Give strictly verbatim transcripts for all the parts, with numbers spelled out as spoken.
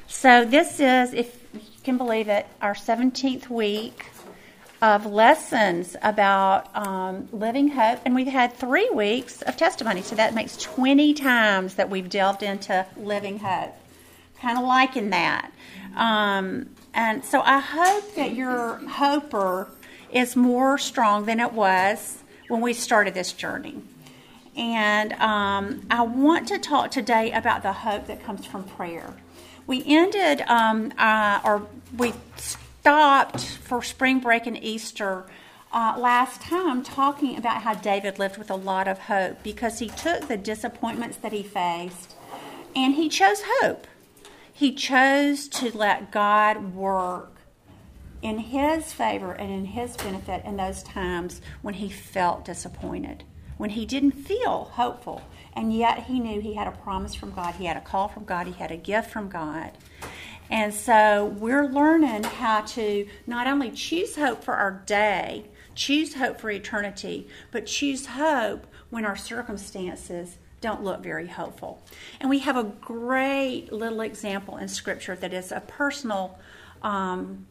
So this is, if you can believe it, our seventeenth week of lessons about um, living hope. And we've had three weeks of testimony. So that makes twenty times that we've delved into living hope. Kind of liking that. Um, and so I hope that your hoper is more strong than it was when we started this journey. And um, I want to talk today about the hope that comes from prayer. We ended, um, uh, or we stopped for spring break and Easter uh, last time talking about how David lived with a lot of hope because he took the disappointments that he faced and he chose hope. He chose to let God work in his favor and in his benefit in those times when he felt disappointed, when he didn't feel hopeful, and yet he knew he had a promise from God, he had a call from God, he had a gift from God. And so we're learning how to not only choose hope for our day, choose hope for eternity, but choose hope when our circumstances don't look very hopeful. And we have a great little example in Scripture that is a personal um,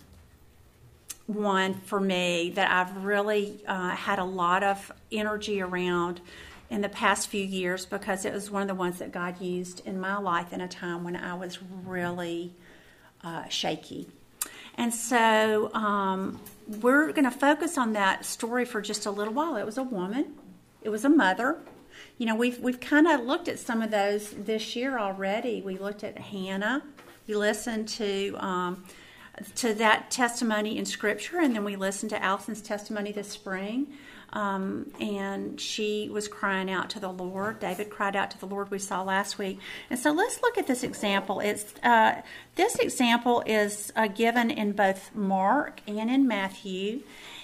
one for me that I've really uh, had a lot of energy around in the past few years because it was one of the ones that God used in my life in a time when I was really uh, shaky. And so um, we're going to focus on that story for just a little while. It was a woman. It was a mother. You know, we've we've kind of looked at some of those this year already. We looked at Hannah. We listened to um, to that testimony in Scripture, and then we listened to Allison's testimony this spring. Um, and she was crying out to the Lord. David cried out to the Lord, we saw last week. And so let's look at this example. It's uh, this example is uh, given in both Mark and in Matthew.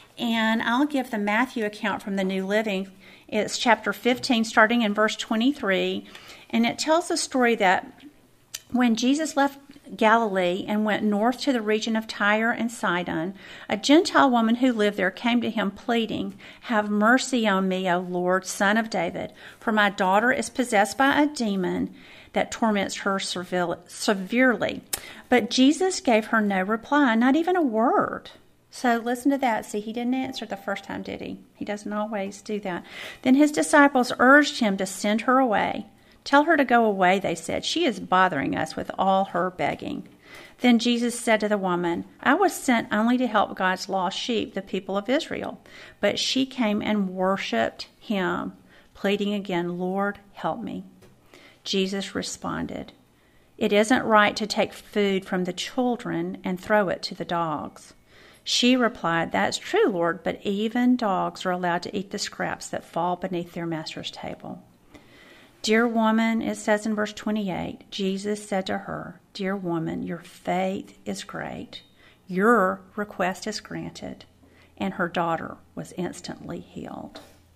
And I'll give the Matthew account from the New Living. It's chapter fifteen, starting in verse twenty-three. And it tells the story that when Jesus left Galilee and went north to the region of Tyre and Sidon, a Gentile woman who lived there came to him pleading, "Have mercy on me, O Lord, Son of David, for my daughter is possessed by a demon that torments her severely." But Jesus gave her no reply, not even a word. So listen to that. See, he didn't answer the first time, did he? He doesn't always do that. Then his disciples urged him to send her away. "Tell her to go away," they said. "She is bothering us with all her begging." Then Jesus said to the woman, "I was sent only to help God's lost sheep, the people of Israel." But she came and worshipped him, pleading again, "Lord, help me." Jesus responded, "It isn't right to take food from the children and throw it to the dogs." She replied, "That's true, Lord, but even dogs are allowed to eat the scraps that fall beneath their master's table." "Dear woman," it says in verse twenty-eight, Jesus said to her, "Dear woman, your faith is great. Your request is granted." And her daughter was instantly healed.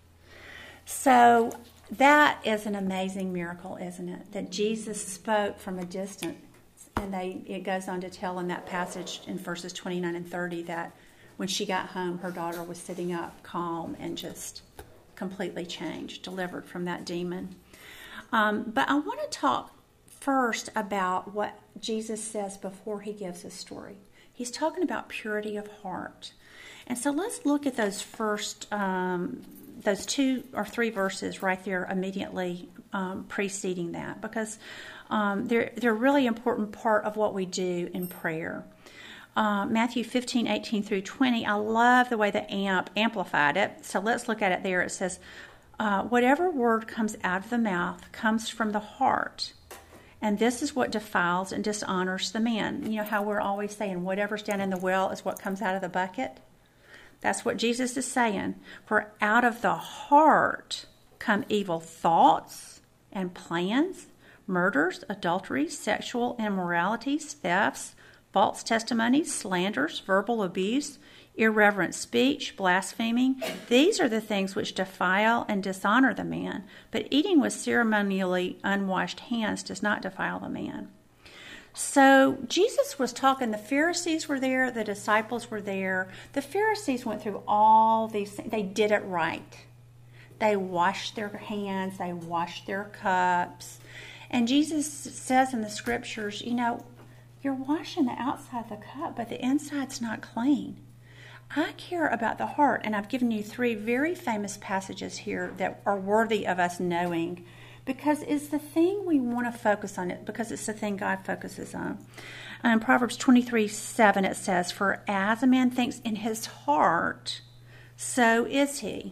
So that is an amazing miracle, isn't it? That Jesus spoke from a distance. And they, it goes on to tell in that passage in verses twenty-nine and thirty that when she got home, her daughter was sitting up calm and just completely changed, delivered from that demon. Um, but I want to talk first about what Jesus says before he gives his story. He's talking about purity of heart. And so let's look at those first, um, those two or three verses right there immediately um, preceding that, because um, they're, they're a really important part of what we do in prayer. Uh, Matthew fifteen, eighteen through twenty, I love the way the AMP amplified it. So let's look at it there. It says, uh, whatever word comes out of the mouth comes from the heart. And this is what defiles and dishonors the man. You know how we're always saying whatever's down in the well is what comes out of the bucket? That's what Jesus is saying. For out of the heart come evil thoughts and plans, murders, adulteries, sexual immoralities, thefts, false testimonies, slanders, verbal abuse, irreverent speech, blaspheming. These are the things which defile and dishonor the man. But eating with ceremonially unwashed hands does not defile the man. So Jesus was talking, the Pharisees were there, the disciples were there. The Pharisees went through all these things. They did it right. They washed their hands, they washed their cups. And Jesus says in the scriptures, you know, You're washing the outside of the cup, but the inside's not clean. I care about the heart, and I've given you three very famous passages here that are worthy of us knowing, because it's the thing we want to focus on, it because it's the thing God focuses on. In Proverbs twenty-three seven, it says, "For as a man thinks in his heart, so is he."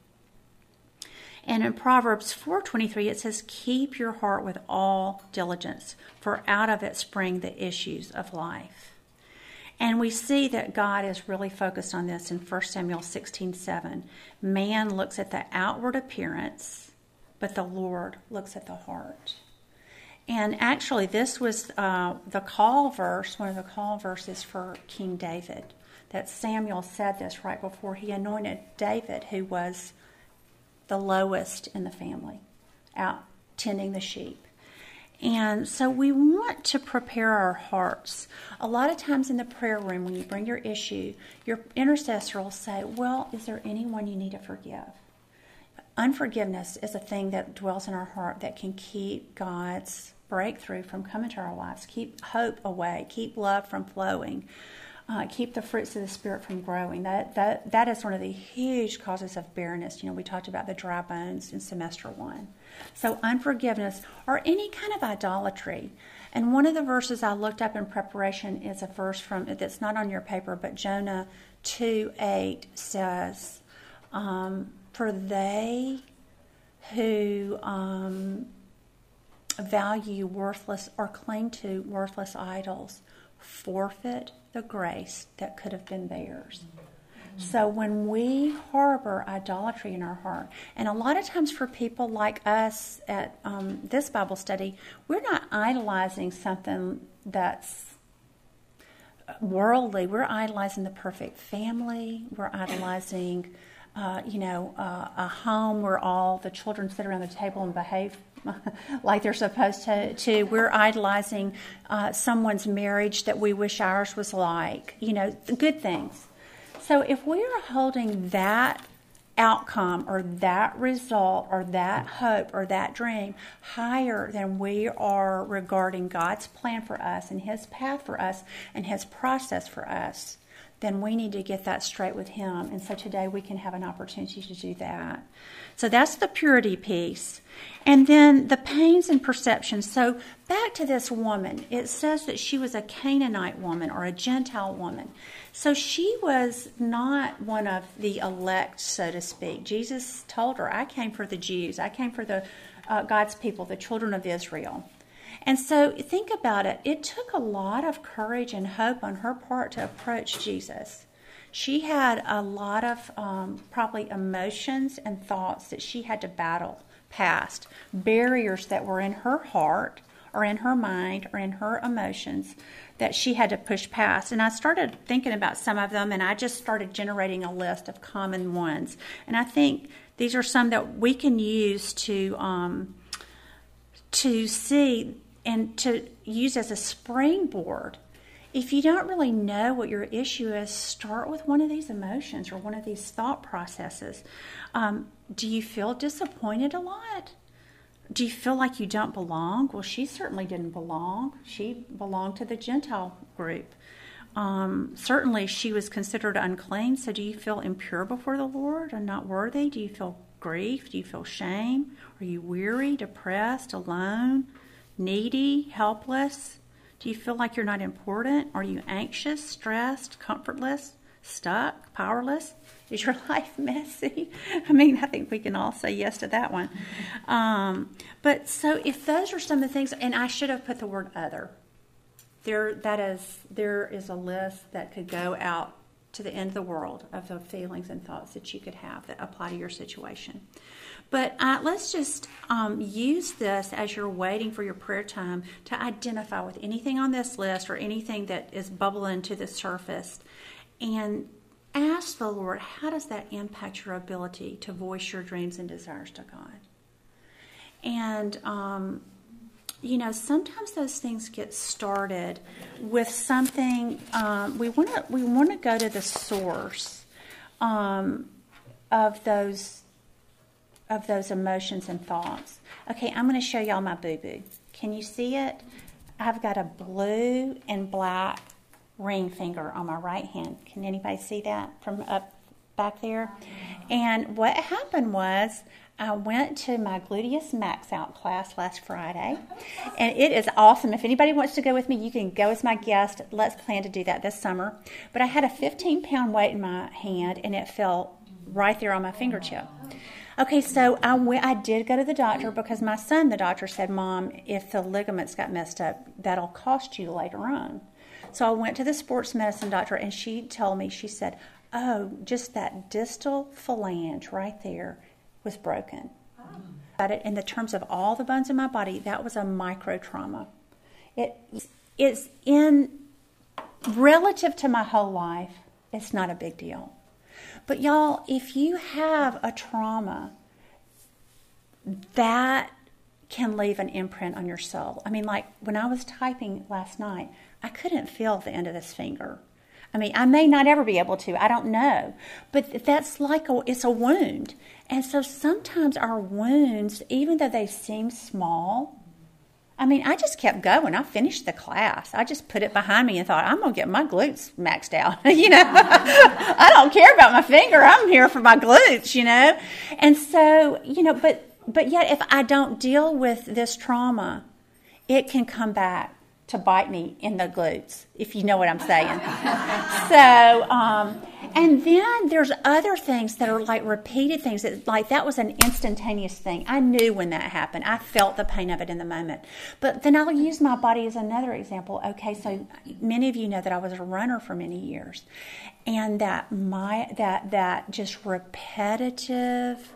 And in Proverbs four twenty-three, it says, "Keep your heart with all diligence, for out of it spring the issues of life." And we see that God is really focused on this in First Samuel sixteen seven. Man looks at the outward appearance, but the Lord looks at the heart. And actually, this was uh, the call verse, one of the call verses for King David, that Samuel said this right before he anointed David, who was the lowest in the family, out tending the sheep. And so we want to prepare our hearts. A lot of times in the prayer room, when you bring your issue, your intercessor will say, well, is there anyone you need to forgive? Unforgiveness is a thing that dwells in our heart that can keep God's breakthrough from coming to our lives, keep hope away, keep love from flowing, uh, keep the fruits of the Spirit from growing. That that that is one of the huge causes of barrenness. You know, we talked about the dry bones in semester one. So unforgiveness or any kind of idolatry. And one of the verses I looked up in preparation is a verse from that's not on your paper, but Jonah two eight says, um, "For they who um, value worthless or cling to worthless idols forfeit the grace that could have been theirs." Mm-hmm. So when we harbor idolatry in our heart, and a lot of times for people like us at um, this Bible study, we're not idolizing something that's worldly. We're idolizing the perfect family. We're idolizing Uh, you know, uh, a home where all the children sit around the table and behave like they're supposed to. to. We're idolizing uh, someone's marriage that we wish ours was like, you know, good things. So if we are holding that outcome or that result or that hope or that dream higher than we are regarding God's plan for us and His path for us and His process for us, then we need to get that straight with Him. And so today we can have an opportunity to do that. So that's the purity piece. And then the pains and perceptions. So back to this woman. It says that she was a Canaanite woman or a Gentile woman. So she was not one of the elect, so to speak. Jesus told her, I came for the Jews. I came for the uh, God's people, the children of Israel. And so think about it. It took a lot of courage and hope on her part to approach Jesus. She had a lot of um, probably emotions and thoughts that she had to battle past, barriers that were in her heart or in her mind or in her emotions that she had to push past. And I started thinking about some of them, and I just started generating a list of common ones. And I think these are some that we can use to um, to see and to use as a springboard. If you don't really know what your issue is, start with one of these emotions or one of these thought processes. Um, do you feel disappointed a lot? Do you feel like you don't belong? Well, she certainly didn't belong. She belonged to the Gentile group. Um, certainly she was considered unclean. So do you feel impure before the Lord or not worthy? Do you feel grief? Do you feel shame? Are you weary, depressed, alone, needy, helpless? Do you feel like you're not important? Are you anxious, stressed, comfortless, stuck, powerless? Is your life messy? I mean, I think we can all say yes to that one. Um, but so if those are some of the things, and I should have put the word other. There, that is, there is a list that could go out to the end of the world of the feelings and thoughts that you could have that apply to your situation. But uh, let's just um, use this as you're waiting for your prayer time to identify with anything on this list or anything that is bubbling to the surface and ask the Lord, how does that impact your ability to voice your dreams and desires to God? And, um, you know, sometimes those things get started with something, um, we want to we want to go to the source um, of those of those emotions and thoughts. Okay, I'm going to show y'all my boo-boo. Can you see it? I've got a blue and black ring finger on my right hand. Can anybody see that from up back there? And what happened was I went to my Gluteus Max Out class last Friday, and it is awesome. If anybody wants to go with me, you can go as my guest. Let's plan to do that this summer. But I had a fifteen-pound weight in my hand, and it fell right there on my fingertip. Okay, so I went, I did go to the doctor because my son, the doctor said, Mom, if the ligaments got messed up, that'll cost you later on. So I went to the sports medicine doctor, and she told me, she said, oh, just that distal phalange right there was broken. But in the terms of all the bones in my body, that was a micro trauma. It is in, relative to my whole life, it's not a big deal. But y'all, if you have a trauma, that can leave an imprint on your soul. I mean, like when I was typing last night, I couldn't feel the end of this finger. I mean, I may not ever be able to. I don't know. But that's like a, it's a wound. And so sometimes our wounds, even though they seem small, I mean, I just kept going. I finished the class. I just put it behind me and thought, I'm going to get my glutes maxed out. you know, I don't care about my finger. I'm here for my glutes, you know. And so, you know, but but yet if I don't deal with this trauma, it can come back to bite me in the glutes, if you know what I'm saying. so, um, and then there's other things that are like repeated things. That, like that was an instantaneous thing. I knew when that happened. I felt the pain of it in the moment. But then I'll use my body as another example. Okay, so many of you know that I was a runner for many years. And that my that that just repetitive,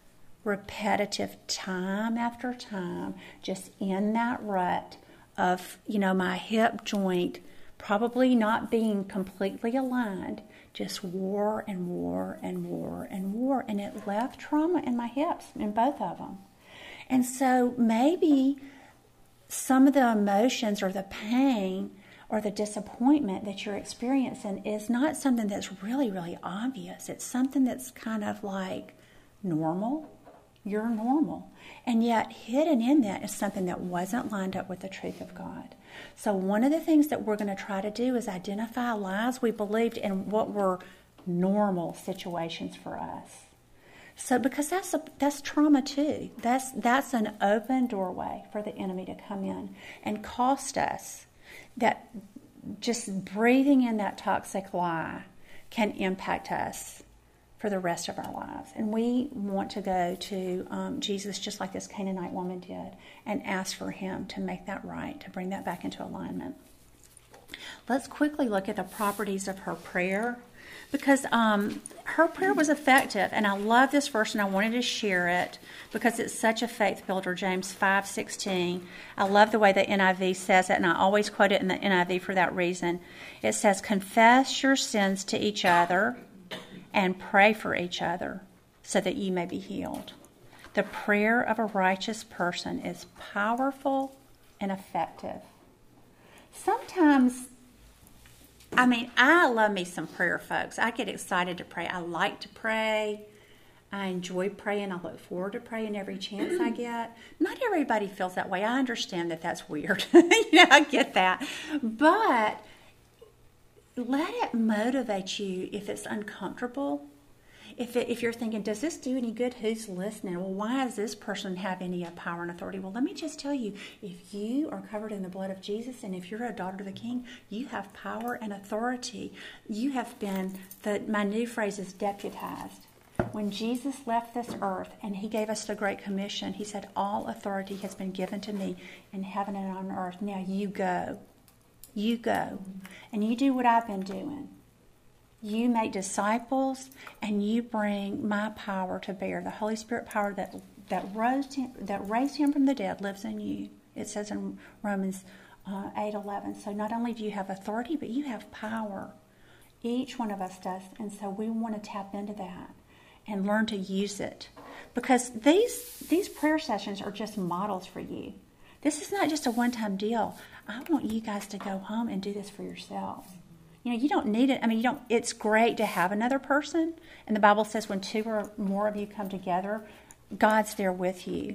repetitive time after time, just in that rut, of, you know, my hip joint probably not being completely aligned, just wore and wore and wore and wore. And it left trauma in my hips, in both of them. And so maybe some of the emotions or the pain or the disappointment that you're experiencing is not something that's really, really obvious. It's something that's kind of like normal. You're normal. And yet hidden in that is something that wasn't lined up with the truth of God. So one of the things that we're going to try to do is identify lies we believed in what were normal situations for us. So because that's a, that's trauma too. That's that's an open doorway for the enemy to come in and cost us. That just breathing in that toxic lie can impact us for the rest of our lives. And we want to go to um, Jesus just like this Canaanite woman did and ask for him to make that right, to bring that back into alignment. Let's quickly look at the properties of her prayer, because um, her prayer was effective. And I love this verse, and I wanted to share it because it's such a faith builder, James five sixteen. I love the way the N I V says it, and I always quote it in the N I V for that reason. It says, confess your sins to each other and pray for each other so that you may be healed. The prayer of a righteous person is powerful and effective. Sometimes, I mean, I love me some prayer, folks. I get excited to pray. I like to pray. I enjoy praying. I look forward to praying every chance I get. Not everybody feels that way. I understand that that's weird. you know, I get that. But let it motivate you if it's uncomfortable. If it, if you're thinking, does this do any good? Who's listening? Well, why does this person have any power and authority? Well, let me just tell you, if you are covered in the blood of Jesus, and if you're a daughter of the King, you have power and authority. You have been, the, my new phrase is deputized. When Jesus left this earth and he gave us the Great Commission, he said, all authority has been given to me in heaven and on earth. Now you go. You go, and you do what I've been doing. You make disciples, and you bring my power to bear. The Holy Spirit power that that rose him, that raised him from the dead lives in you. It says in Romans uh, eight eleven. So not only do you have authority, but you have power. Each one of us does, and so we want to tap into that and learn to use it, because these these prayer sessions are just models for you. This is not just a one-time deal. I want you guys to go home and do this for yourselves. You know, you don't need it. I mean, you don't. It's great to have another person. And the Bible says when two or more of you come together, God's there with you.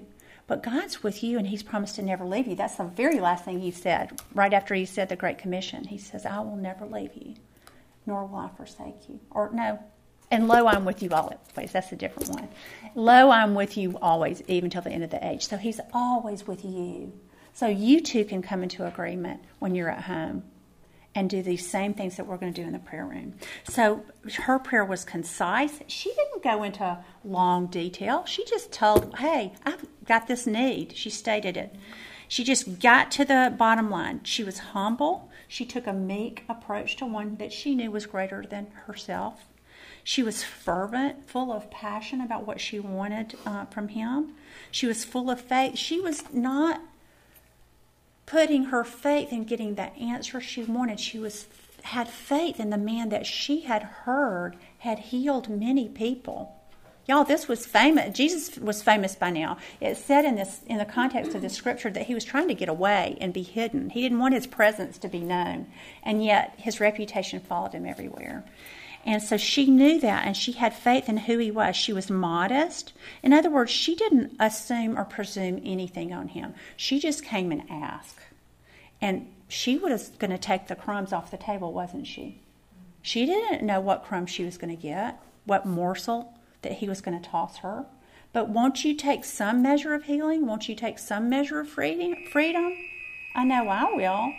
But God's with you, and he's promised to never leave you. That's the very last thing he said, right after he said the Great Commission. He says, I will never leave you, nor will I forsake you. Or no, and lo, I'm with you always. That's a different one. Lo, I'm with you always, even till the end of the age. So he's always with you. So you too can come into agreement when you're at home and do these same things that we're going to do in the prayer room. So her prayer was concise. She didn't go into long detail. She just told, hey, I've got this need. She stated it. She just got to the bottom line. She was humble. She took a meek approach to one that she knew was greater than herself. She was fervent, full of passion about what she wanted uh, from him. She was full of faith. She was not putting her faith in getting the answer she wanted. She was had faith in the man that she had heard had healed many people. Y'all, this was famous. Jesus was famous by now. It said in this, in the context of the scripture, that he was trying to get away and be hidden. He didn't want his presence to be known, and yet his reputation followed him everywhere. And so she knew that, and she had faith in who he was. She was modest. In other words, she didn't assume or presume anything on him. She just came and asked. And she was going to take the crumbs off the table, wasn't she? She didn't know what crumbs she was going to get, what morsel that he was going to toss her. But won't you take some measure of healing? Won't you take some measure of freedom? I know I will.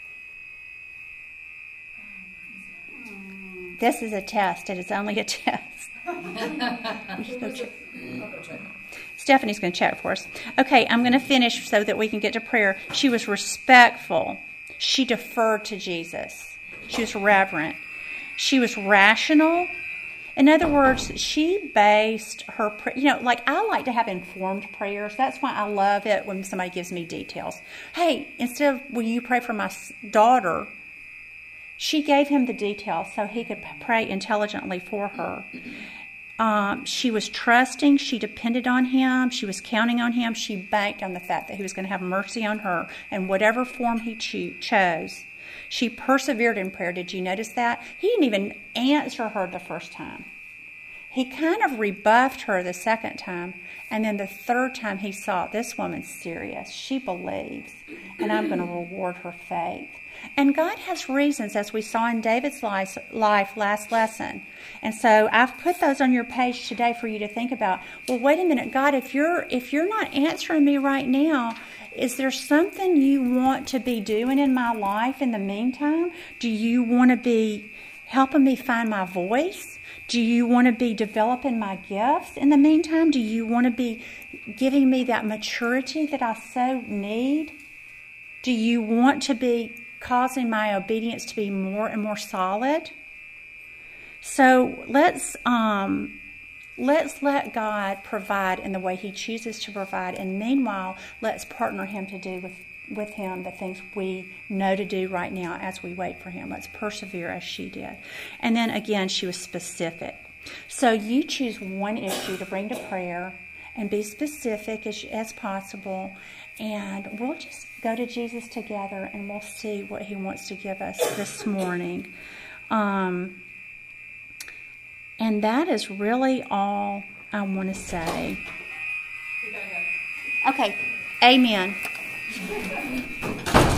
This is a test. It is only a test. Go check. Stephanie's going to check for us. Okay, I'm going to finish so that we can get to prayer. She was respectful. She deferred to Jesus. She was reverent. She was rational. In other words, she based her, prayer, you know, like I like to have informed prayers. That's why I love it when somebody gives me details. Hey, instead of, will you pray for my daughter? She gave him the details so he could pray intelligently for her. Um, she was trusting. She depended on him. She was counting on him. She banked on the fact that he was going to have mercy on her in whatever form he cho- chose. She persevered in prayer. Did you notice that? He didn't even answer her the first time. He kind of rebuffed her the second time. And then the third time he saw, this woman's serious. She believes. And I'm going to reward her faith. And God has reasons, as we saw in David's life, life last lesson. And so I've put those on your page today for you to think about. Well, wait a minute, God, if you're if you're not answering me right now, is there something you want to be doing in my life in the meantime? Do you want to be helping me find my voice? Do you want to be developing my gifts in the meantime? Do you want to be giving me that maturity that I so need? Do you want to be causing my obedience to be more and more solid? So let's um, let's let God provide in the way he chooses to provide. And meanwhile, let's partner him to do with, with him the things we know to do right now as we wait for him. Let's persevere as she did. And then again, she was specific. So you choose one issue to bring to prayer and be specific as, as possible. And we'll just go to Jesus together and we'll see what he wants to give us this morning. Um, and that is really all I want to say. Okay. Amen.